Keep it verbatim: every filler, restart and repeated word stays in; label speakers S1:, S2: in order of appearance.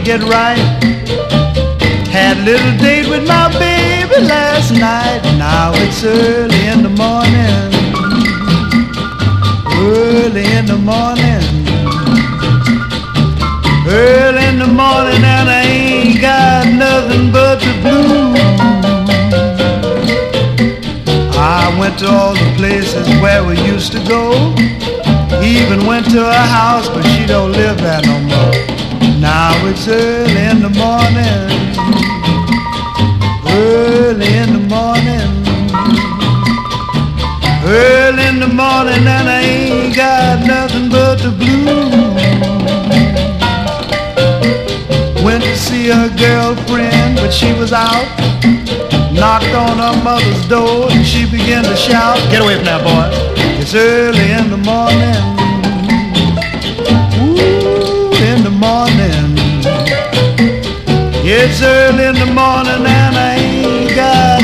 S1: get right. Had a little date with my baby last night. Now it's early in the morning, early in the morning, early in the morning, and I ain't got nothing but the blues. I went to all the places where we used to go. Even went to her house, but she don't live there no more. Now it's early in the morning, early in the morning, early in the morning, and I ain't got nothing but the blues. Went to see her girlfriend, but she was out. Knocked on her mother's door and she began to shout, "Get away from that boy. It's early in the morning, ooh, in the morning. It's early in the morning now.